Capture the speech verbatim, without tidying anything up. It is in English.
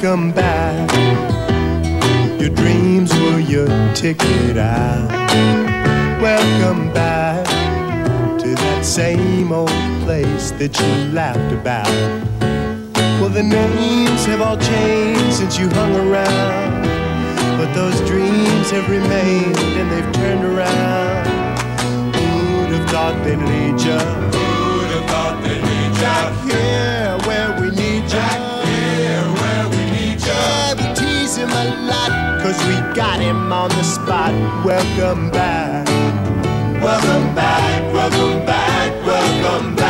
welcome back. Your dreams were your ticket out. Welcome back to that same old place that you laughed about. Well, the names have all changed since you hung around, but those dreams have remained and they've turned around. Who'd have thought they'd lead ya? Who'd have thought they'd lead ya? Back here where we need ya. Back here where we need ya. Yeah, we tease him a lot, cause we got him on the spot. Welcome back. Welcome back, welcome back, welcome back.